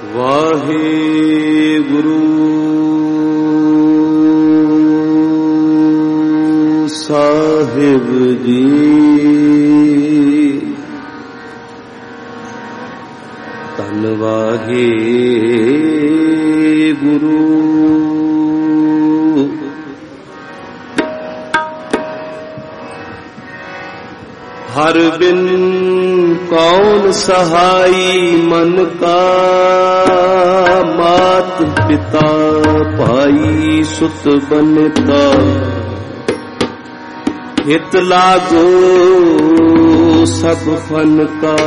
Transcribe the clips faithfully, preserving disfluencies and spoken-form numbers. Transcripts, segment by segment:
वाहेगुरु साहिब जी धन वाहेगुरु हर बिन कौन सहाई मन का मात पिता भाई सुत बनता हित लागो सब फन का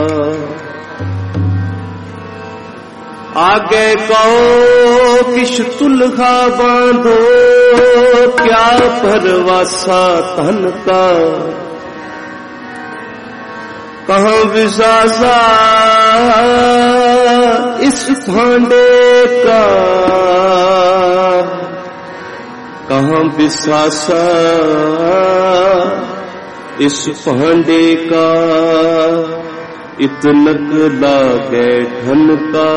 आगे कहो किश तुलखा बांधो क्या परवासा धन का कहाँ विसासा इस भांडे का कहाँ विसासा इस भांडे का इतनक लागे ढन का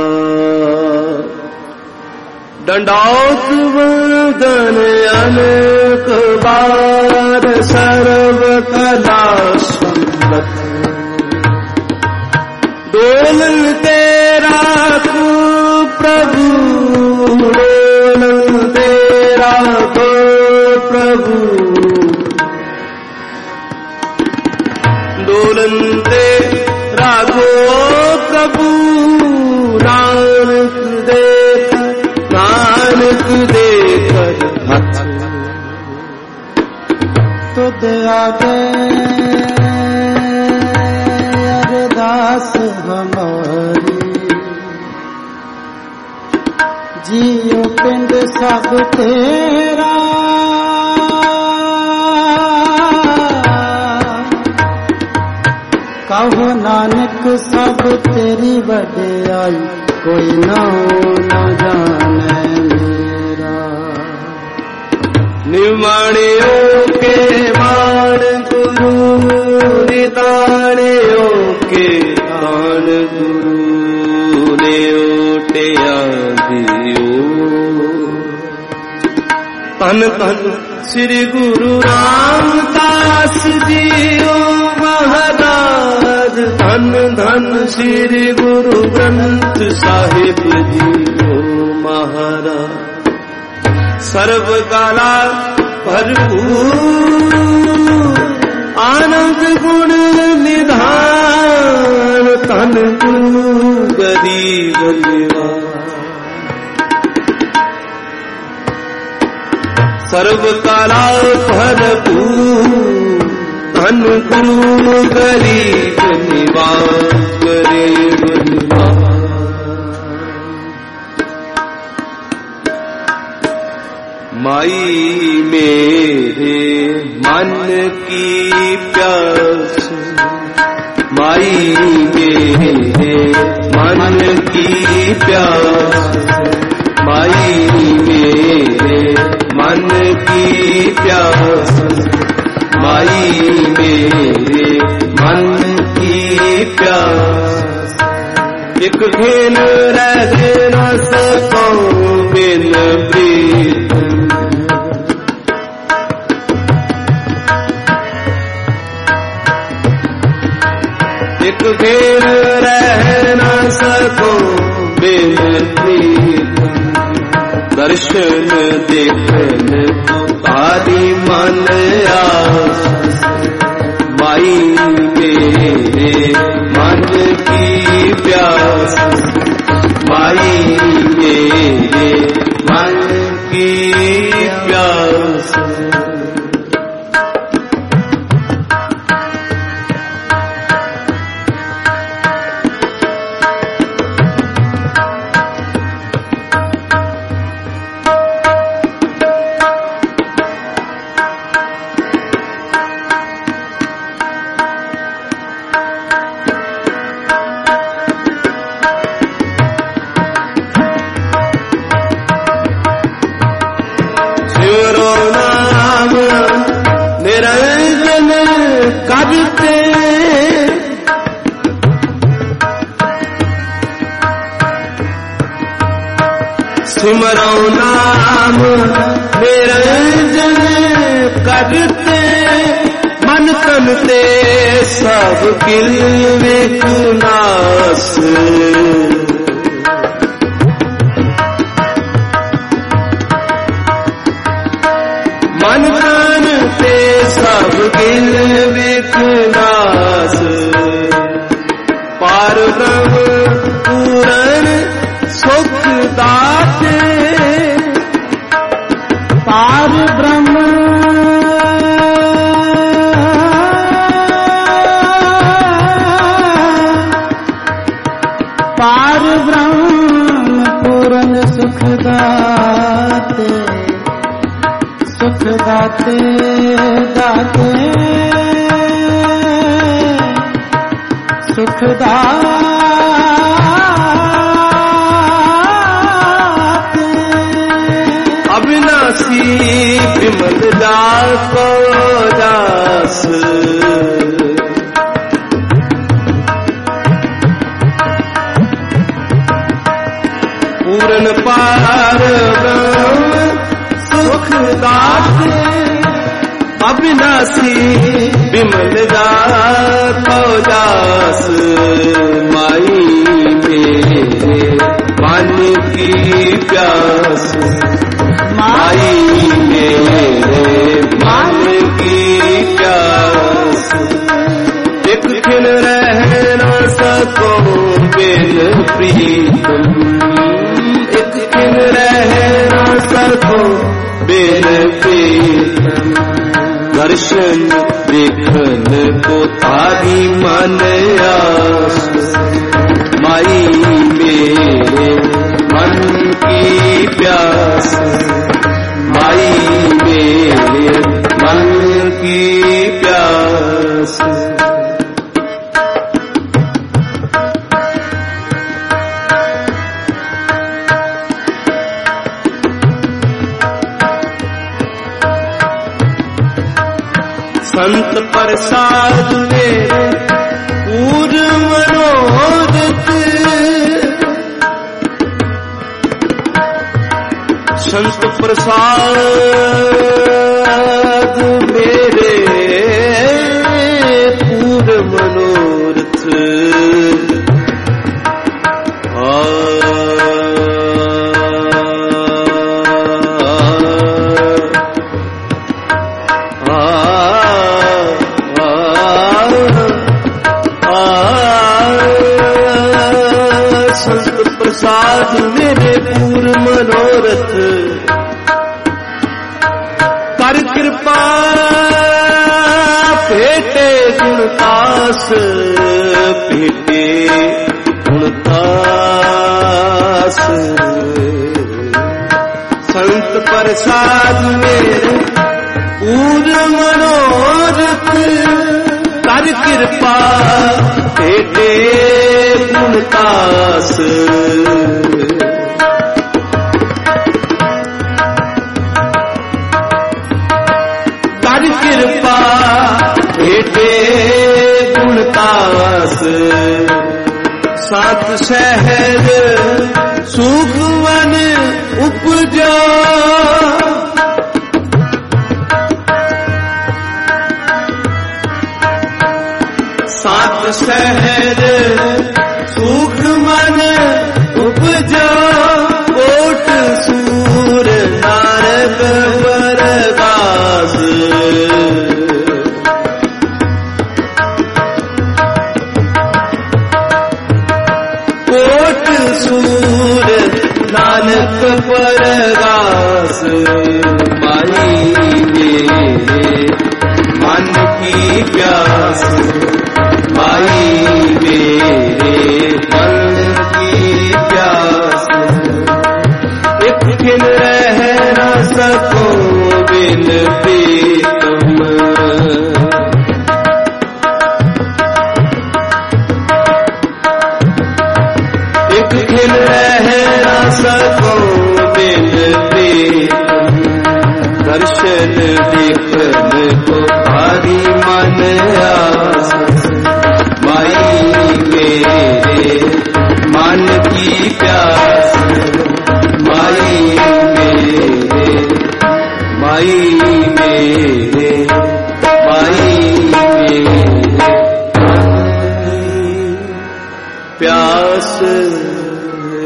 दंडाउत वदन अनेक बार सर्व कला संपत डोलन तेरा को प्रभु डोलन तेरा को प्रभु डोलन तेरा को प्रभु नानक देख नानक देकर हथ तुद आगे अरदास हमारी जियो पिंड सब तेरा कहो नानक सब तेरी वड्याई कोई ना न जाने मेरा निमाणियों के मान गुरु निदाणियों के दान गुरु ने ओटिया दियो तन तन श्री गुरु रामदास जी ओ महाराज धन धन श्री गुरु ग्रंथ साहिब जी ओ महाराज सर्व काला भरपूर आनंद गुण निधान तन गुरु गरीब निवास सर्व काला भरपूर धन गुरु गरीब निवास गरीब निवास माई मेरे मन की प्यास माई मेरे मन की प्यास माई मेरे मन की प्यास माई मेरे मन की प्यास एक घेन रह न सकूं बिन प्रीत एक घेन रह न सकूं बिन प्रीत दर्शन देखन तारी मन आस माई मेरे मन की प्यास माई मेरे मन की प्यास सिमरो नाम निरंजन करते मन तन ते सब किल विकुनाश मन तन ते सब किल विकुनाश पार ब्रह्म पूरन सुख दाते पार ब्रह्म पार ब्रह्म पूरन सुख दाते सुख दाते दाते सुख दाते अविनाशी विमल दास दास पूरन पार ब्रह्म सुख दाते अविनाशी विमल दास माई मेरे मन की प्यास माई मेरे मन की प्यास एक खिल रह न सको बिन प्रीतम एक खिल रह न सको बिन प्रीतम दर्शन देखन को तारी मन आस माई मेरे मन की प्यास माई मेरे मन की प्यास संत प्रसाद मेरे पूर्ण मनोरथ संत प्रसाद मेरे पूर्ण मनोरथ प्रसाद मेरे पूर्ण मनोरथ कर कृपा भेटे गुणदास भेटे गुणदास संत प्रसाद मेरे पूर्ण मनोरथ कर कृपा भेटे गुणदास कर कृपा भेटे गुणदास सात शहर सुखवन उपजो सात शहर सुख मन उपजो कोट सूर नारद बरदास कोट सूर नानक बरदास माई मेरे मन की प्यास माई मेरे मन की प्यास एक खिल रह न सको बिन प्रीतम एक खिल रह न सको बिन प्रीतम दर्शन देखन को भारी मन आस मेरे मन की प्यास माई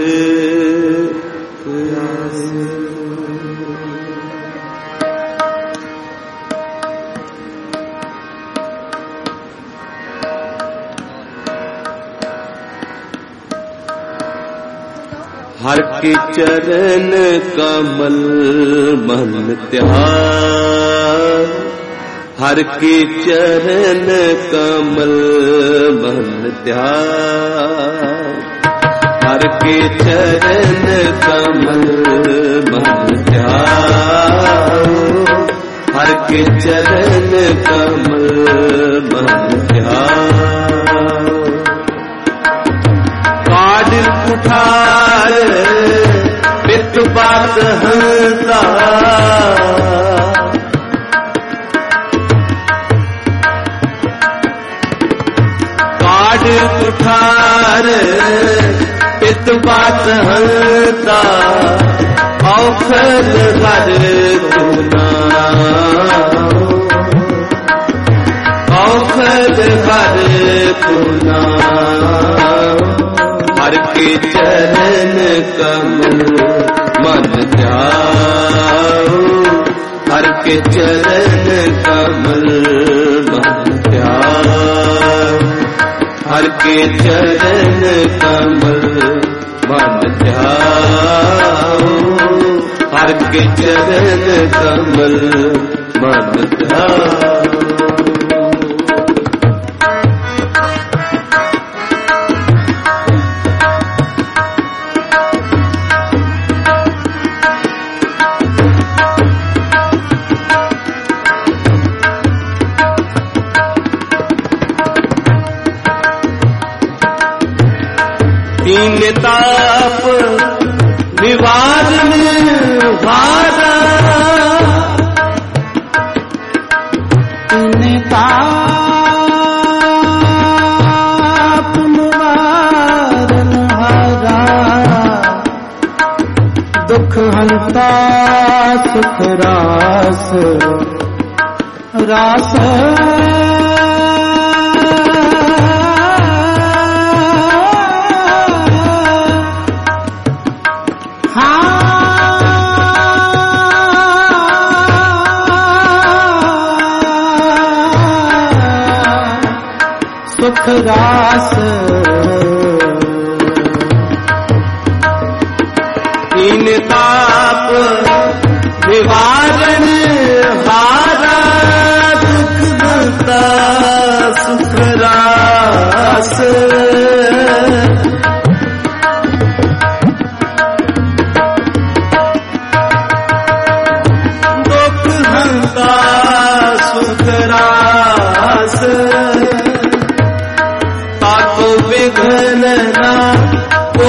हर के चरण कमल मन त्याग, हर के चरण कमल मन त्याग, हर के चरण कमल मन त्याग, हर के चरण कमल मन त्याग। काड कुठार पित बात हंसा, काड कुठार पित बात हंसा, औखद हर गुना, औखद हर गुना। हर के चरण कमल मन ध्याओ, हर के चरण कमल मन ध्याओ, हर के चरण कमल मन ध्याओ, हर के चरण कमल मन ध्याओ। तीन ताप निवारण हारा, तीन ताप निवारण हारा, दुख हंता सुख रास रास। सुख रास तीन ताप निवारण हारा, दुख हंता सुख रास। दुख हंता सुख रास, ताको विघ्न ना को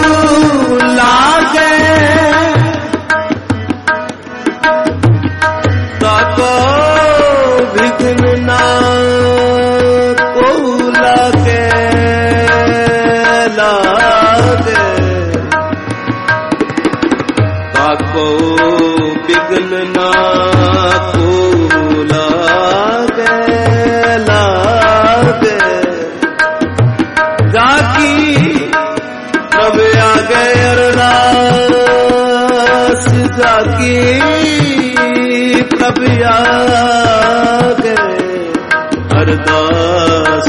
लागे, ताको विघ्न ना को लागे, लागे, ताको विघ्न ना को लागे, लागे। जाकी प्रभ आगे अरदास, जाकी प्रभ आगे अरदास,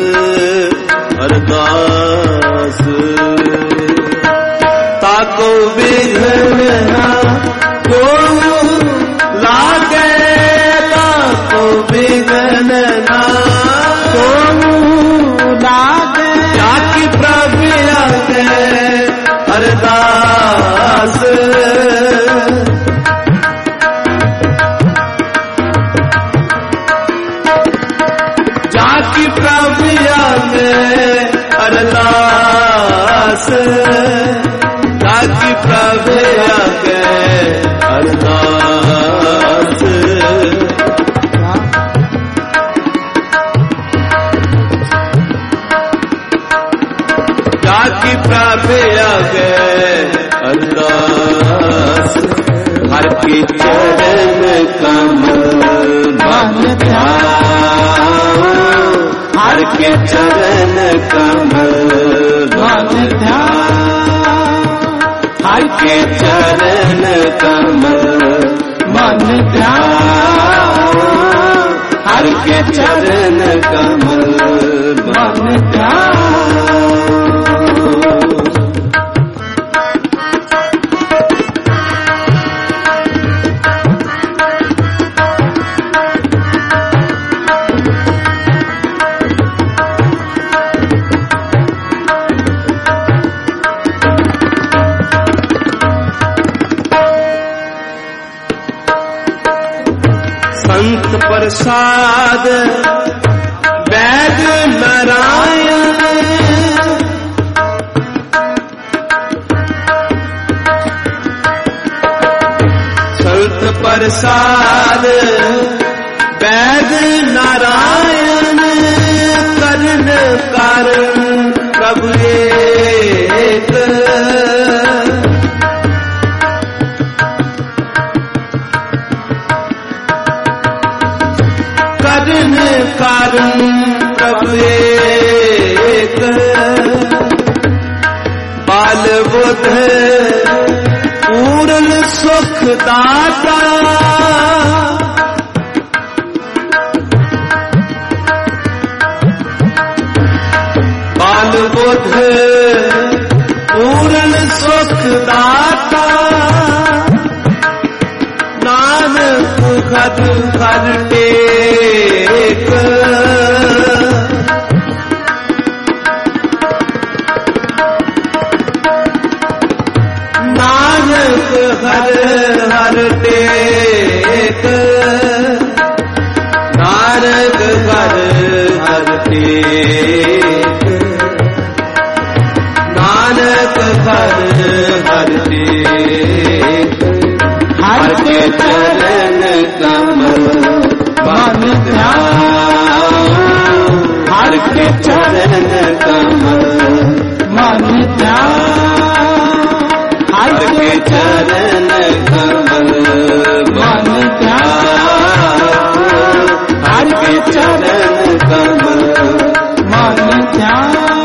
अरदास। ताको विघ्न ना को लागे, ताको विघ्न ना को लागे, जाकी प्रभ आगे अरदास। जाकी प्रभ आगे अरदास, जाकी प्रभ आगे अरदास। जाकी प्रभ आगे अरदास, हर के चरण कमल मन ध्याओ, हर के चरण कमल मन ध्याओ, के चरण कमल मन ध्यान, हर के चरण कमल मन ध्यान। संत प्रसाद वैद नारायण, संत प्रसाद वैद नारायण, करण कारण प्रभु एक, करण कारण प्रभु एक, बाल बुध पूर्ण सुख दाता, बाल बुध पूर्ण सुख दाता, नानक खद खर टेक, नानक हर हर टेक, नानक हर हर टेक, नानक हर हर टेक, हर के चरण कमल मन ध्यान, हर के चरण कमल मन ध्यान, हर के चरण कमल मन ध्यान, हर के चरण कमल मन ध्यान।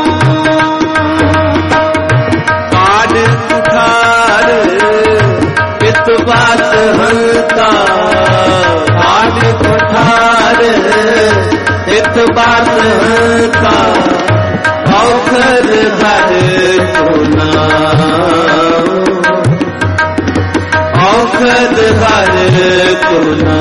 काढ़ कुठार पित बात हंता, काढ़ कुठार पित बात हंता, औखर धर कोना, औखर धर कोना,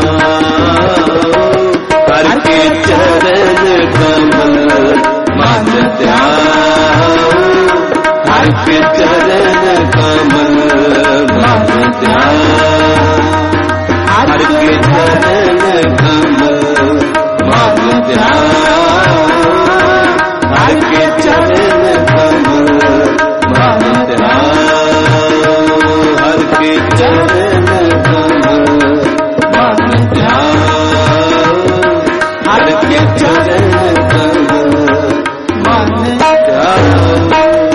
हर के चरण कमल मन ध्यान, हर के चरण कमल मन ध्यान, हर के चरण कमल मन ध्यान, हर के चरण कमल मन ध्यान, हर के चरण कमल मन ध्यान, हर के चरण कमल मन ध्यान।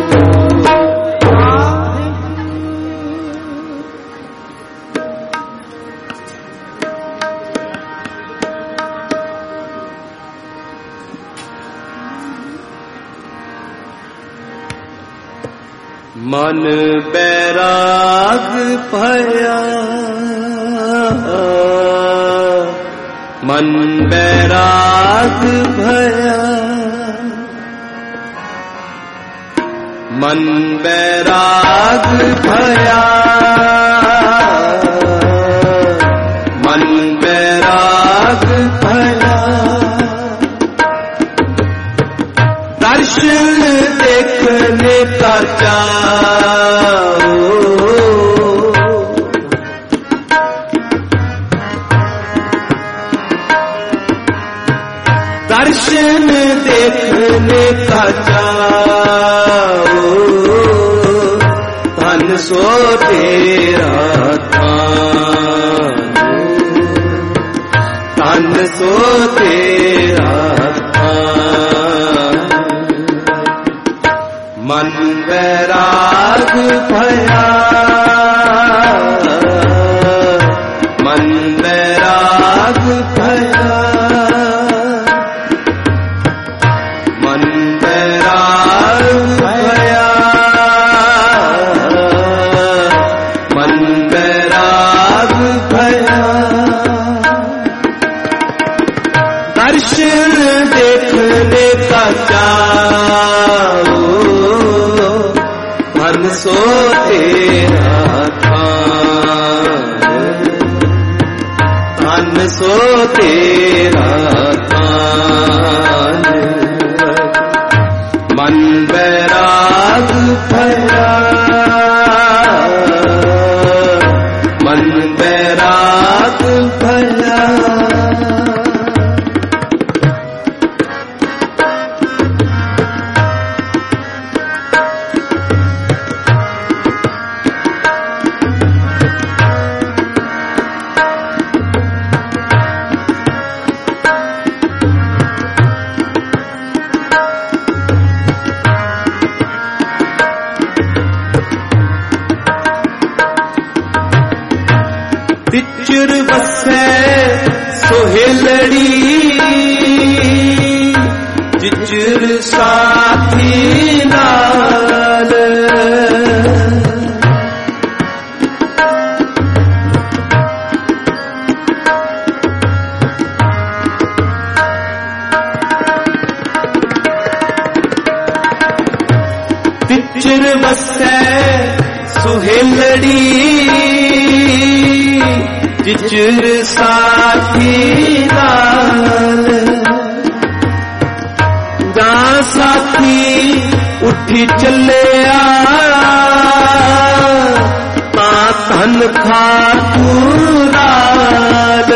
मन बैराग भया, मन बैराग भया, मन बैराग भया, मन बैराग भया, दर्शन देखने का चाओ, दर्शन देखने का चाओ, धन सो तेरा थान, धन सो तेरा थान, मन बैराग भया, मन बैराग भया, मन बैराग भया, तेरा थान, धन सो तेरा थान, मन बैराग भया, मन बैराग भया। तिचुर बसे सोहेलड़ी, तिचुर साथी नाल, तिचुर बसे सोहेलड़ी, तिचुर साथी नाल, जा साथी उठी चलिया, ता धन खातू नाल,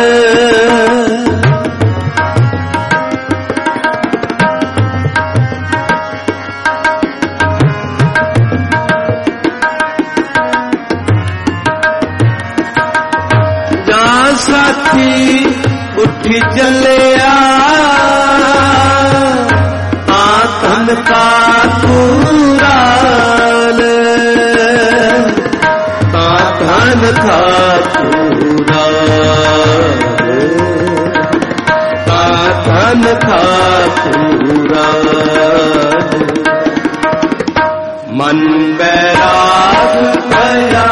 साथी उठी चलिया, आतन का पूराल, आतन का पूराल, आतन का पूराल, मन बैराग भया,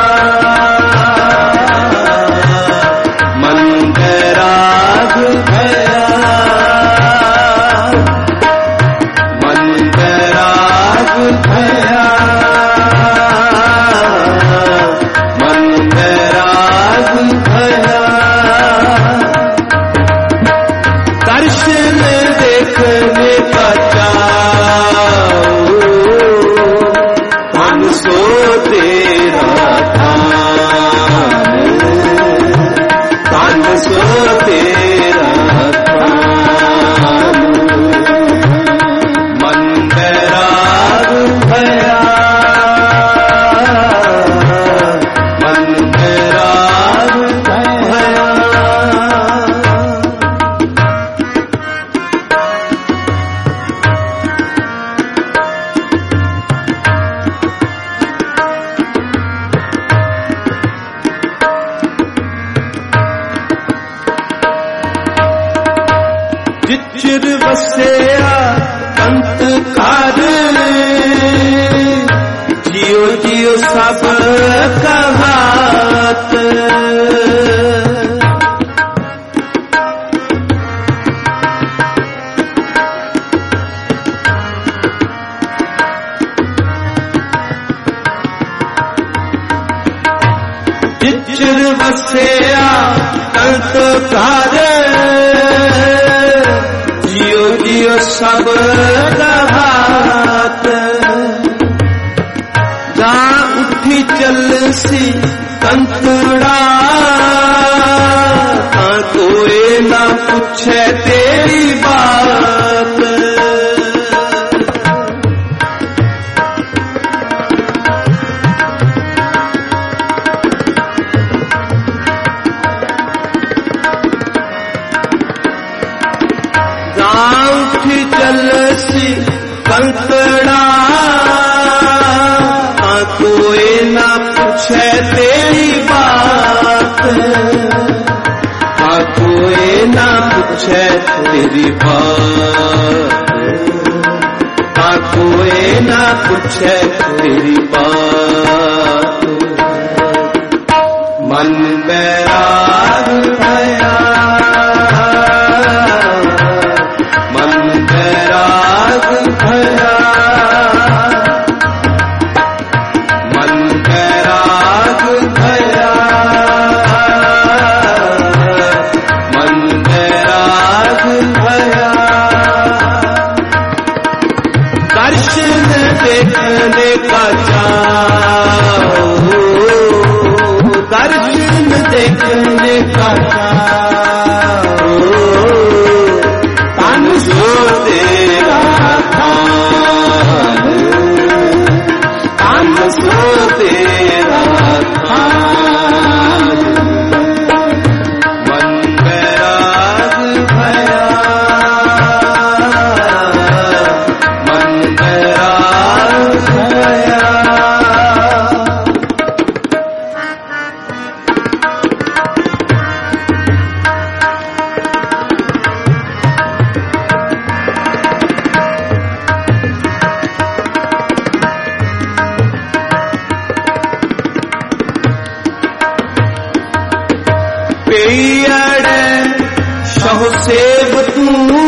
तिचुर बसिया कंत कार, जियो जियो सब कहात, तिचुर बसिया कंत कार, जियो जियो सब हाथ, जा उठी चल सी कंतड़ा, कोई ना पूछे तेरी बात, उठी चल सी कंकड़ा, कोई ना पूछे तेरी बात, कोई ना पूछे तेरी बात, कोई ना पूछे तेरी बात, मन बैराग भया, सो तेरा थान मन बैराग भया मन बैराग भया पेयड़े सह सेव तू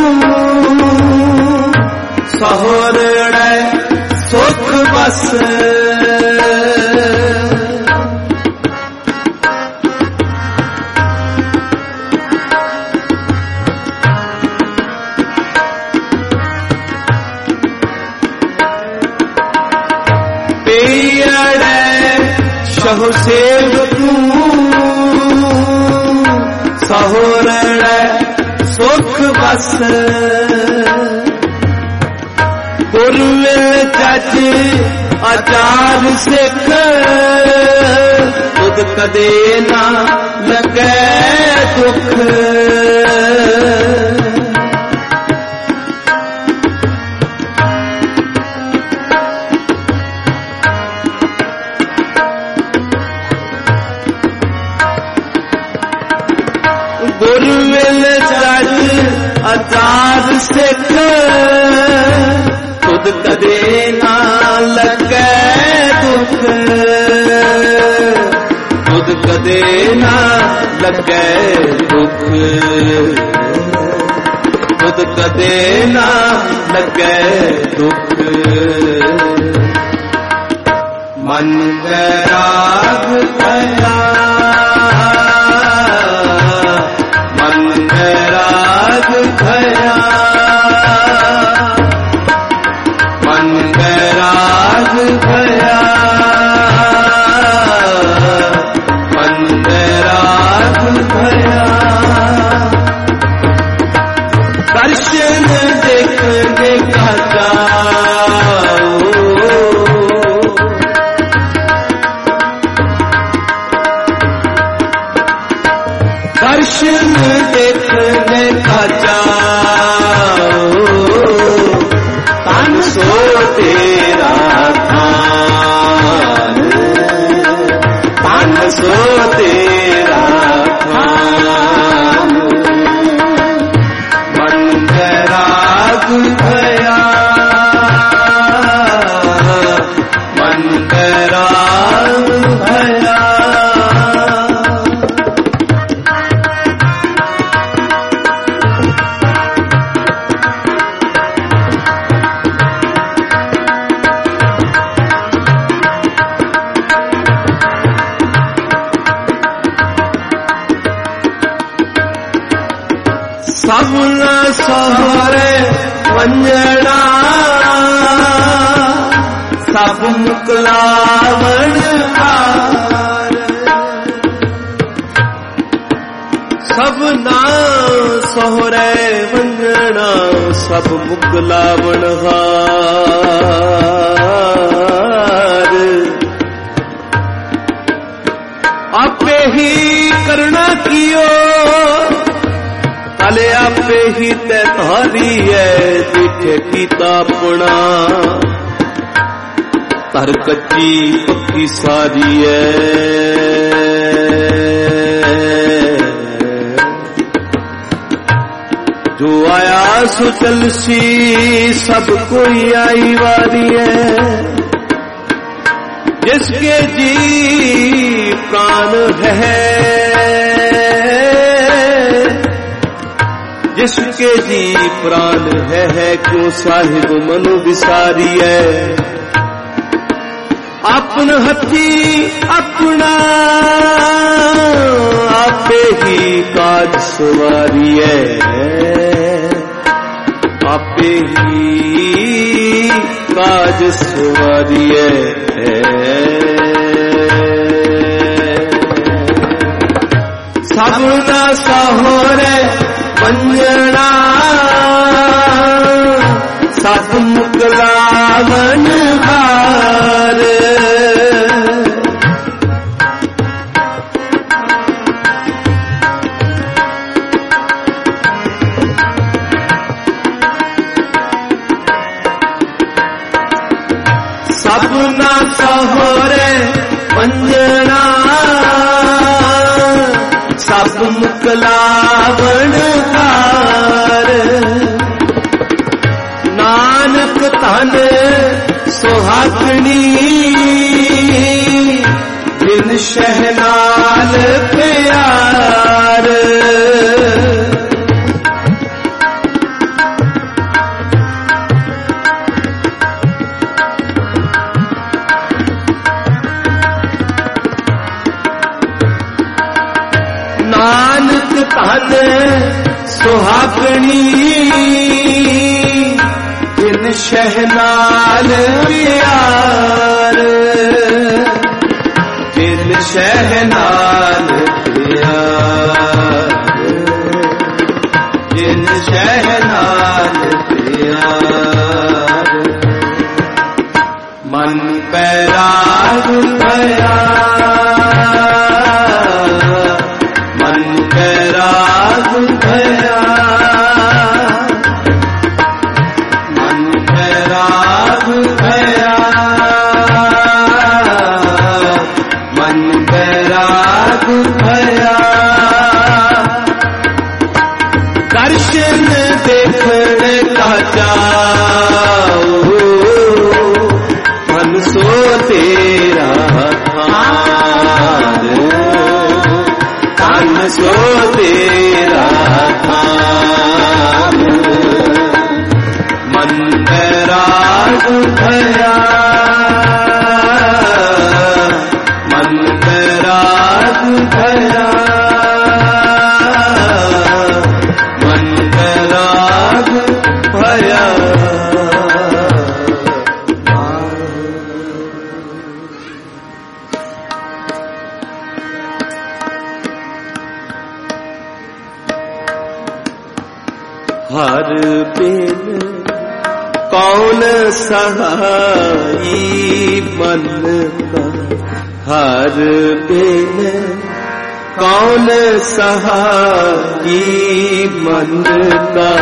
सहोरड़े सुख बस पेयड़े सह सेव तू सहोरण सुख बस गुरमिल चच आचार सिख खुद कदे ना लगे दुख गुरमिल चच आचार सिख खुद कदे ना लगे दुख खुद कदे ना लगे दुख खुद कदे ना लगे दुख मन बैराग भया बैराग भया मन बैराग भया मन बैराग भया दर्शन देखने का जाओ दर्शन देखने का जाओ तन सो तेरा थान तन सो तेरा थान मन बैराग भया मन बैराग भया सबना सहारे वंजना सब मुकलावण हार सबना सहारे वंजना सब मुकलावण हार आपे ही करना कियो कले आपे ही तै धारी है जिठे कीता पुणा तर कच्ची पक्की सारी है जो आया सो चलसी सब कोई आई वारी है जिसके जी प्राण है जिसके जी प्राण है, है क्यों साहिब मनु विसारी है अपन हथी अपना आपे ही काज सवारी है आपे ही काज सवारी है सबना सहोरे पंजना सब मुकलावन हार शहनाल प्यार नानक तन सुहागणी इन शहनाल प्यार इन शहनाल प्यार इन शहनाल प्यार मन बैराग भया मन बैराग भया मन बैराग भया मन बैराग भया दर्शन देखने का जाओ मन सो तेरा थान मन सो तेरा थान मन बैराग भया मन बैराग भया मन बैराग भया हर बिन कौन सहाई मन का हर बिन कौन सहाई मन का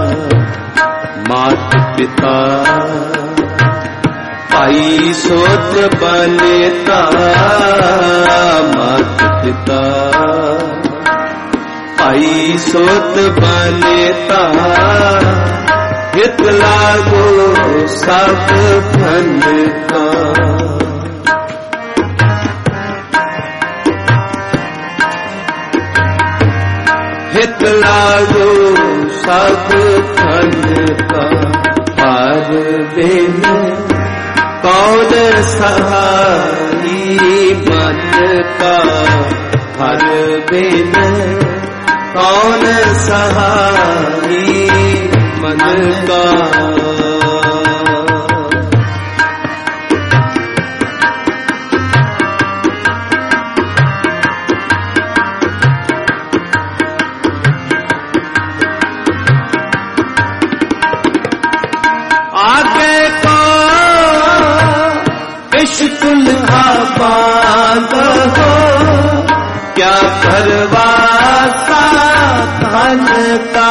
मात पिता पाई सोत बनेता मात पिता पाई सोत बनेता हित लागो सब धन का हित लागो सब धन का हर बिन कौन सहाई मन का हर बिन कौन सहाई मन का आगे को इश्क दुल्हा बांध हो क्या परवासा धन का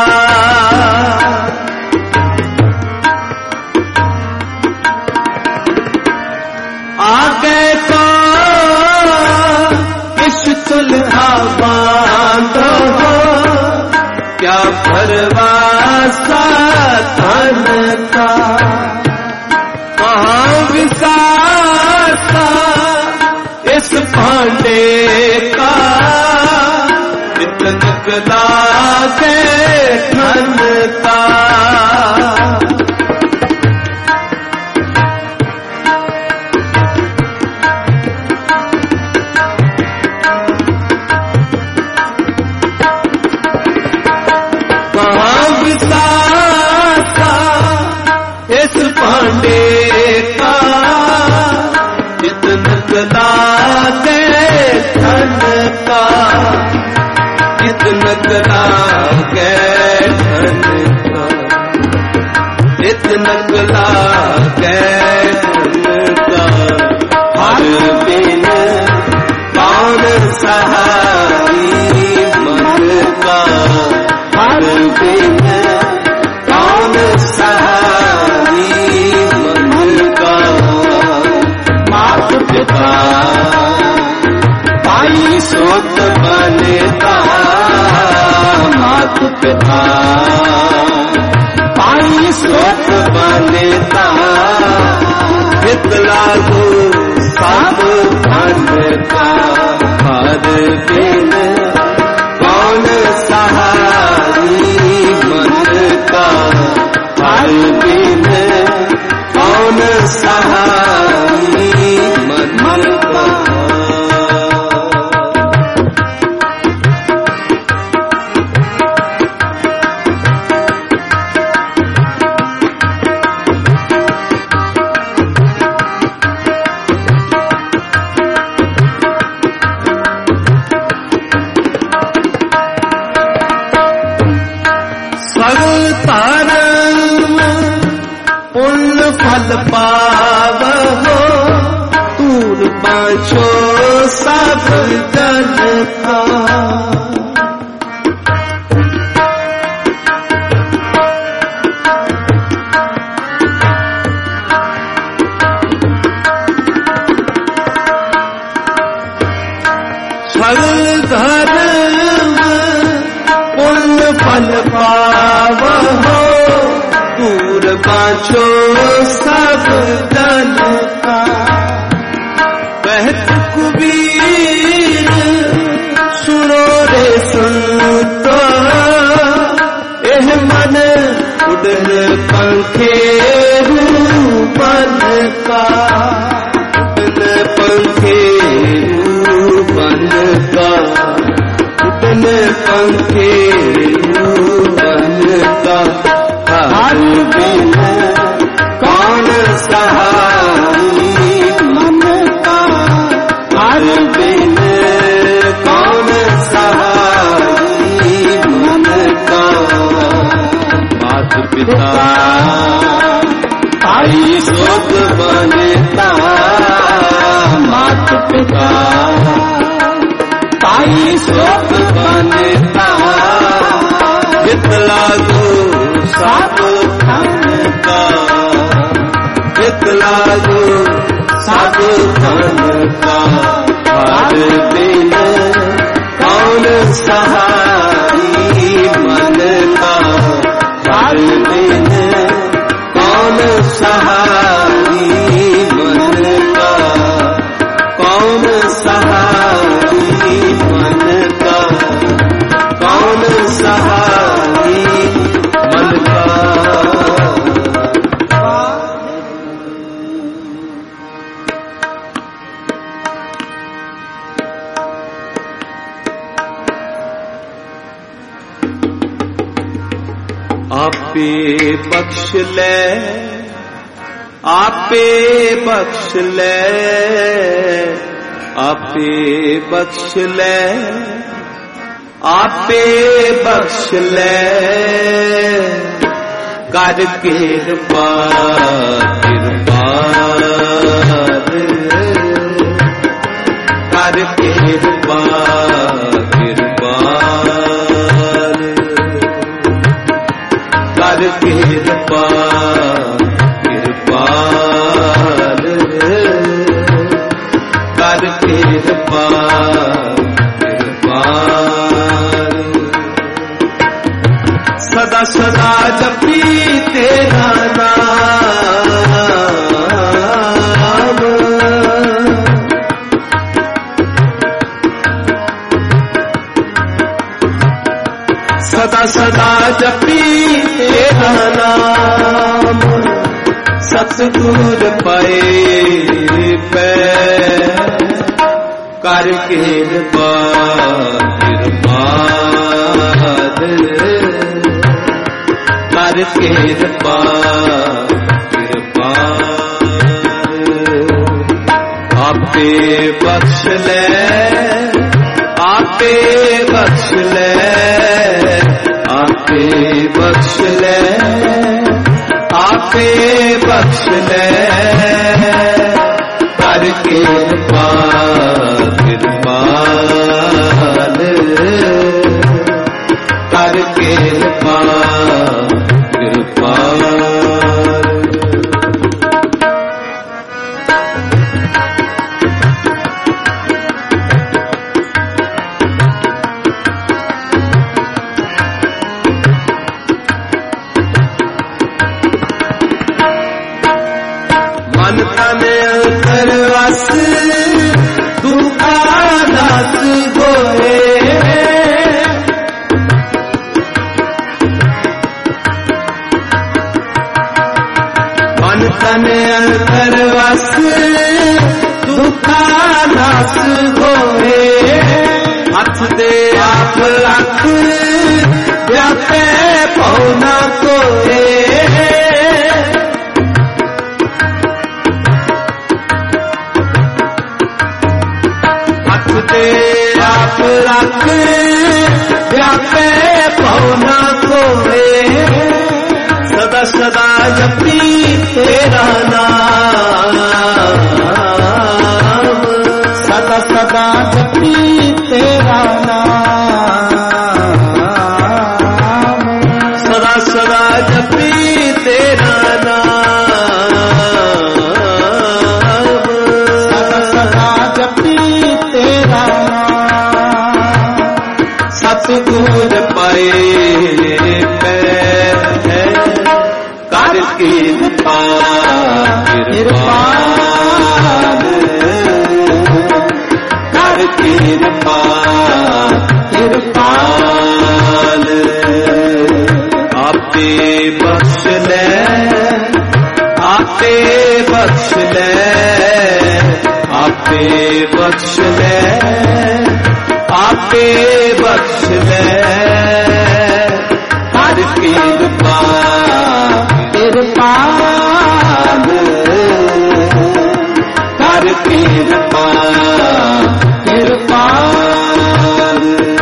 आगे तो इस दुल्हा बांध हो क्या परवासा धन का कहाँ विसासा इस भांडे का इतनकदा के धन का कहाँ विसासा इस भांडे का इतनकदा के धन का इतनकदा के धन का इतनकदा के धन का हर बिन कौन सहाई मन का हर बिन कौन सहाई मन का मात पिता पाई सोत बनेता मात पिता पाई सोत बनेता हित लागो सब धन का बिन कौन सहारी मन का, हर बिन कौन सहारी मन का। फल पावहो दूर बाँचो सब जन का, सरल धर्म पुण्य फल पावहो दूर बाँचो सब जन का। कहत कबीर सुनो रे सुनतो, एह मन उड़न पंखे रूपन का, उड़न पंखे रूपन का, उड़न पंखे रूपन का। हर बिन कौन सहारी मन का, हर बिन कौन सहारी मन का। मात पिता आई शोक बनता, मात पिता आई शोक बनता। जितला गो सात खन का, जितला गो सात खन का। हर बिन कौन सहारी मन का, हर बिन कौन सहारी मन का, कौन सहारी मन का, कौन सहारी मन का। आपे बख्श ले, आपे बख्श ले, आपे बख्श ले, आपे बख्श ले। कर कृपा कृपा कर कृपा कृपा कर कृपा कृपा कर कृपा सदा सदा जपी तेरा नाम, सदा सदा जपी तेरा नाम। सतगुर पाए पै कर कृपा कृपा कर कृपा कृपा। आपे बख्श ले, आपे बख्श ले, आपे बख्श ले, आपे बख्श ले। कर कृपा कृपा कर कृपा कृपा। मन तन अंतर वस रख व्यापे भव न कोए। हथ ते आप रख व्यापे भव न कोए। सदा सदा जपी तेरा नाम, सदा सदा जपी तेरा नाम, सदा सदा जपी तेरा नाम, सदा सदा जपी तेरा नाम। सतगुर पाए कर कृपा कृपाल, कर कृपा कृपाल। आपे बख्श ले, आपे बख्श ले, आपे बख्श ले, आपे बख्श ले। कर कृपा कृपाल, कर कृपा कृपाल।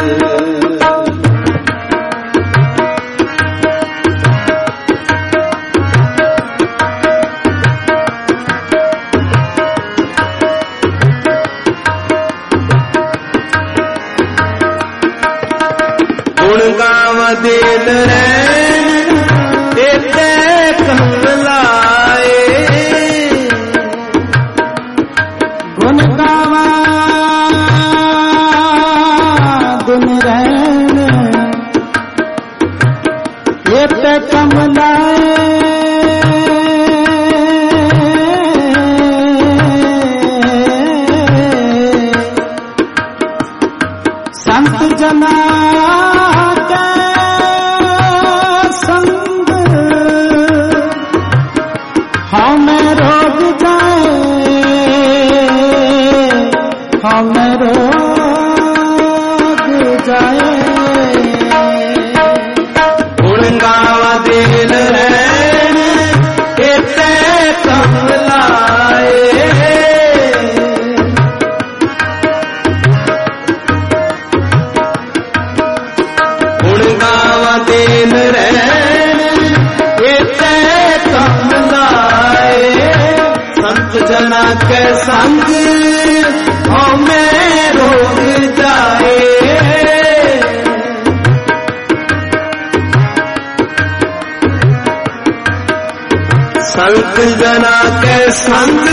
गुण गावा दिन रैन एते कमलाए। गुण गावा गुण रैन ये ते कमलाए। संत जना के संग हमें रोग जाए, हमें रोग जाए। गुण गावा दिन रैन एते कमलाए। गुण गावा दिन रैन एते कमलाए। संत जना के संग हमें रोग जाए। संत जना के संग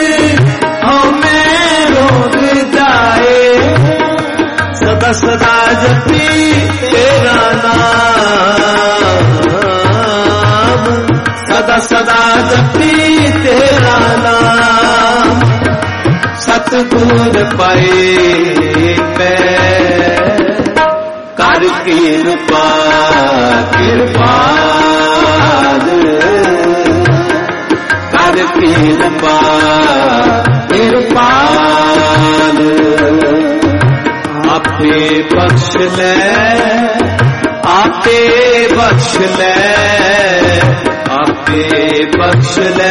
हमें रोग जाए। सदा सदा जपी तेरा नाम, सदा सदा जपी तेरा नाम। सतगुर पाए पै कर कृपा कृपाल, कर कृपा कृपाल। आपे बख्श ले, आपे बख्श ले, आपे बख्श ले,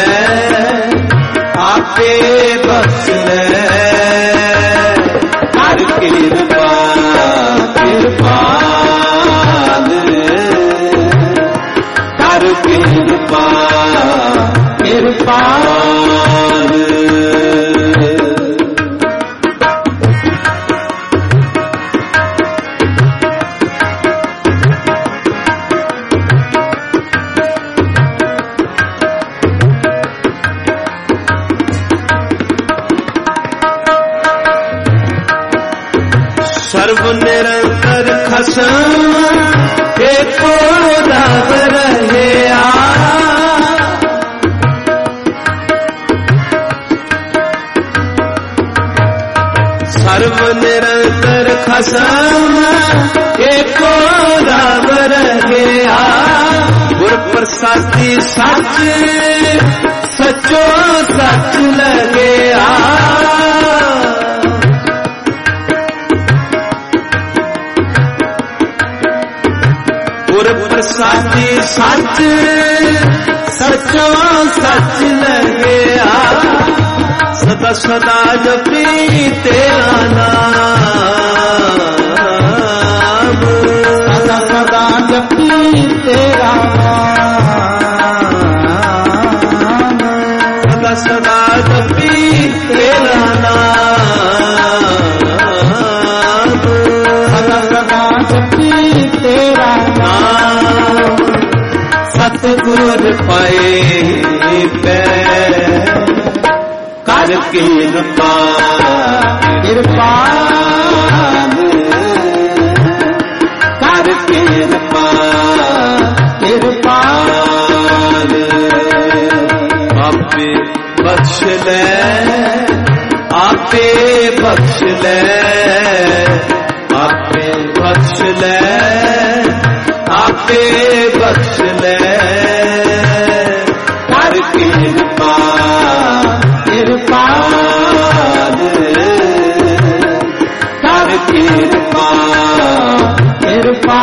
आपे बख्श ले। कर कृपा कृपाल, कर कृपा कृपाल। सर्व निरंतर खसम एको रब रहे आ। सर्व निरंतर खसम एको रब रहे आ। गुर प्रसादी सच सचो सच लगे आ। साची सच सचो सच लगे सदा सदा जपी तेरा नाम सदा सदा जपी तेरा नाम सदा सदा जपी तेरा नाम सदा सदा जपी तेरा नाम सतगुर पाए पै कर कृपा कृपा कर कृपा कृपा आपे बख्श ले आपे बख्श ले आपे बख्श ले आपे बख्श ले कर कृपा कृपा कर कृपा कृपा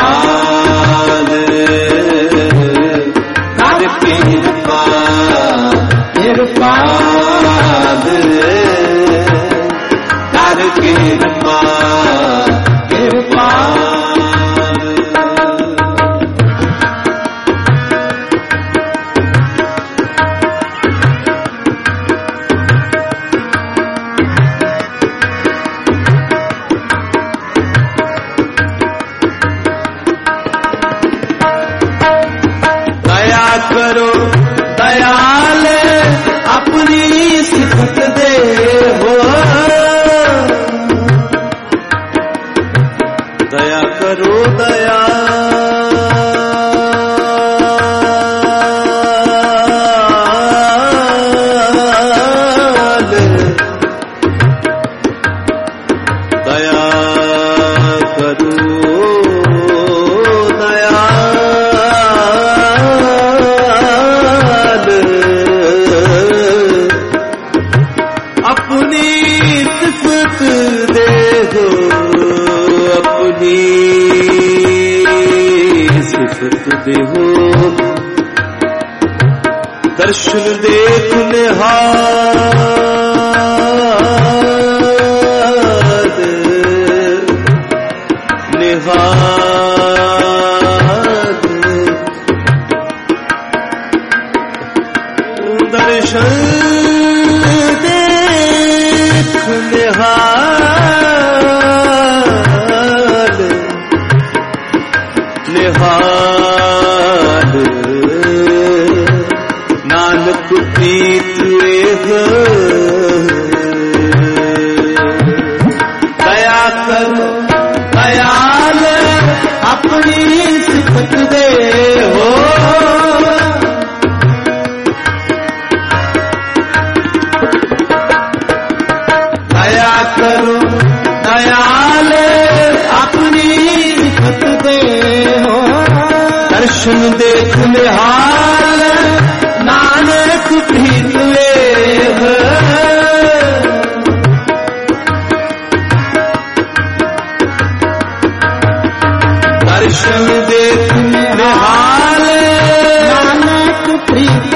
कर कृपा कृपा कर कृपा कृपा करो दयाल अपनी सिफत दे हो दया करो दयाल दया करो देहो दर्शन देख निहाल निहाल दर्शन देख निहाल निहाल नानक प्रीत दया करो दयाल अपनी सिफत दे हो दया करो दयाल अपनी सिफत दे हो दर्शन देख निहाल नानक प्रीत वेद दर्शन देख निहाल नानक प्रीत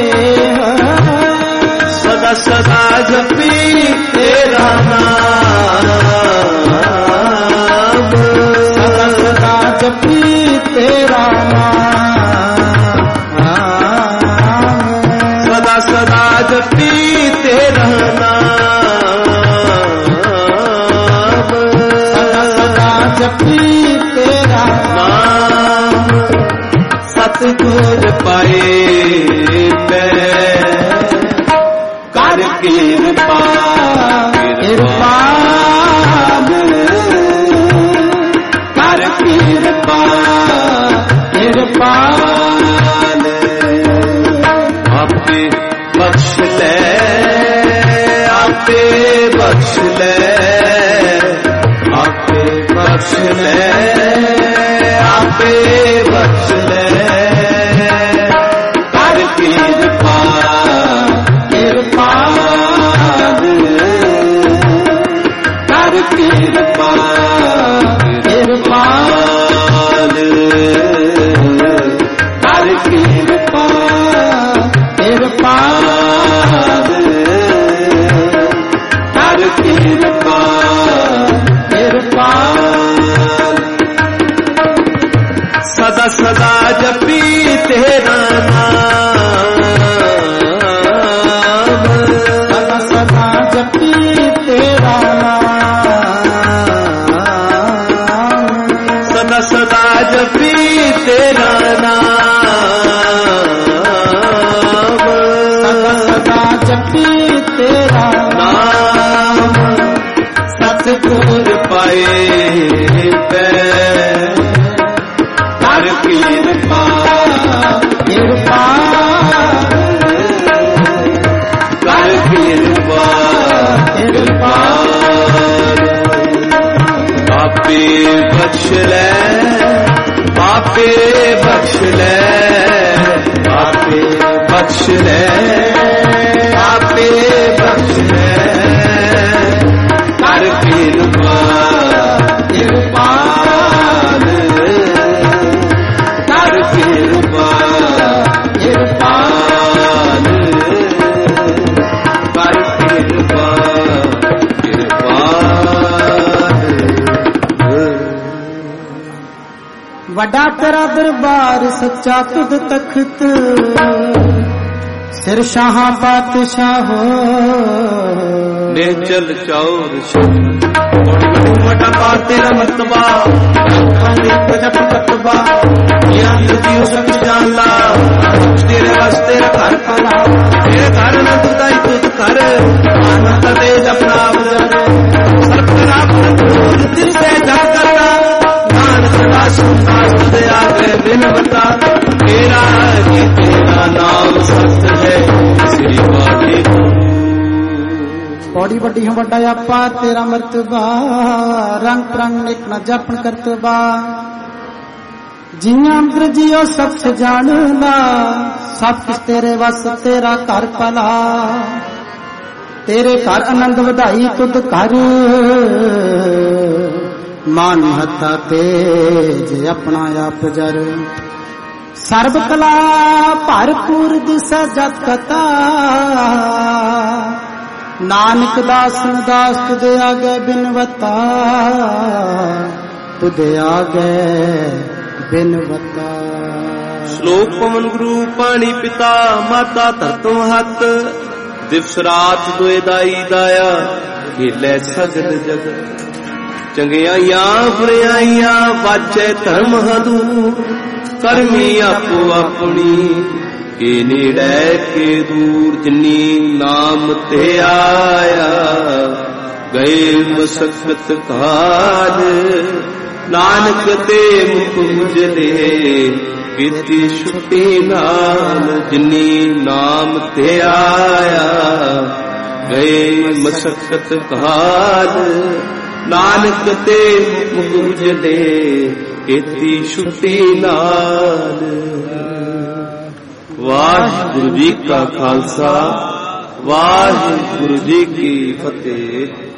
सदा सदा जपी तेरा नाम सदा सदा जपी तेरा सदा सदा जपी तेरा नाम सदा सदा जपी तेरा नाम सतगुर पाए पै कर कृपा कृपा कर कृपा कृपा आपे बख्श ले आपे बख्श ले आपे बख्श ले आपे बख्श ले कर कृपा कृपा कर कृपा कृपा ਸਤਿਗੁਰ ਪਾਏ ਪੈ ਕਰ ਕਿਰਪਾ ਕਿਰਪਾ ਕਰ ਕਿਰਪਾ ਕਿਰਪਾ ਆਪੇ ਬਖਸ਼ ਲੈ ਆਪੇ ਬਖਸ਼ ਲੈ ਆਪੇ ਬਖਸ਼ ਲੈ ਆਪੇ ਬਖਸ਼ ਲੈ ਕਰ ਕਿਰਪਾ ਕਿਰਪਾਲ ਕਰ ਕਿਰਪਾ ਕਿਰਪਾਲ ਕਰ ਕਿਰਪਾ ਵੱਡਾ ਤੇਰਾ ਦਰਬਾਰ ਸੱਚਾ ਤੁਧ ਤਖਤ ਸਿਰ ਸ਼ਾਹਾਂ ਪਾਤਸ਼ਾਹੋ ਨਿਰਜਲ ਚੌਰ ਵੱਡਾ ਪਾ ਤੇਰਾ ਮਰਤਬਾ ਅਨੇਕ ਜਪ ਕਤਬਾ ਗਿਆਨ ਜੀਉ ਸਭ ਜਾਣਲਾ ਤੇਰੇ ਵਾਸਤੇ ਘਰ ਪਾਲਾ ਤੇਰੇ ਘਰ ਨਾ ਤੁਦਾਈ ਤੁਧ ਕਰ ਆਨੰਦ ਤੇ ਜਪਨਾ ਬਜਨ ਸਰਕਰਾ ਪੁਰ ਦਿਲ ਸੇ ਜਪ ਕਰਨਾ ਨਾਨਕ ਸਦਾ ਸੰਸਾਰ ਦੇ ਆਗੇ ਬਿਨ ਬਤਾ ਤੇਰਾ ਜੀ ਤੇਰਾ ਨਾਮ ਸਤ ਹੈ ਸ੍ਰੀ ਵਾਹਿਗੁਰੂ ਬੜੀ ਵੱਡੀ ਹਾਂ ਵੱਡਾ ਆਪਾ ਤੇਰਾ ਮਰਤਬਾ ਰੰਗ ਪ੍ਰੰਗ ਇੱਕ ਨਾ ਜਪਨ ਕਰਤਬਾ ਜਿਨਾਂ ਅੰਦਰ ਜਿਉ ਸਭ ਸੇ ਜਾਣਦਾ ਸਭ ਕੁਛ ਤੇਰੇ ਵਸ ਤੇਰਾ ਘਰ ਭਲਾ ਤੇਰੇ ਘਰ ਆਨੰਦ ਵਧਾਈ ਤੁਧ ਘਰ ਮਾਨ ਮਹੱਤਾ ਤੇਜ ਆਪਣਾ ਆਪ ਜਰ ਸਰਬ ਕਲਾ ਭਰਪੂਰ ਦਿਸੈ ਜਤ ਕਤਾ ਨਾਨਕ ਦਾਸ ਦਾਸ ਤੁਧ ਆਗੇ ਬਿਨਵਤਾ ਤੁਧ ਆਗੇ ਬਿਨਵਤਾ ਸ਼ਲੋਕ ਪਵਨ ਗੁਰੂ ਪਾਣੀ ਪਿਤਾ ਮਾਤਾ ਧਰਤੋਂ ਹੱਥ ਦਿਵਸ ਰਾਤ ਦੋਏ ਦਾਈ ਦਾਇਆ ਖੇਲੇ ਸਗਲ ਜਗਤ ਚੰਗਿਆਈਆਂ ਬੁਰਾਈਆਂ ਵਾਜੈ ਧਰਮ ਹਦੂ ਕਰਮੀ ਆਪੋ ਆਪਣੀ ਕੇ ਨੇੜੇ ਕੇ ਦੂਰ ਜਿਨੀ ਨਾਮ ਤੇ ਆਇਆ ਗਏ ਮਸਕਤ ਕਾਲ ਨਾਨਕ ਤੇ ਮੁਖ ਉਜਲੇ ਕੀਤੀ ਛੁੱਟੀ ਨਾਲ ਜਿਨੀ ਨਾਮ ਤੇ ਆਇਆ ਗਏ ਮਸਕਤ ਕਾਲ ਨਾਨਕ ਤੇ ਮੁਖ ਉਜਲੇ ਕੀਤੀ ਛੁੱਟੀ ਨਾਲ। ਵਾਹਿਗੁਰੂ ਜੀ ਕਾ ਖਾਲਸਾ ਵਾਹਿਗੁਰੂ ਜੀ ਕੀ ਫਤਿਹ।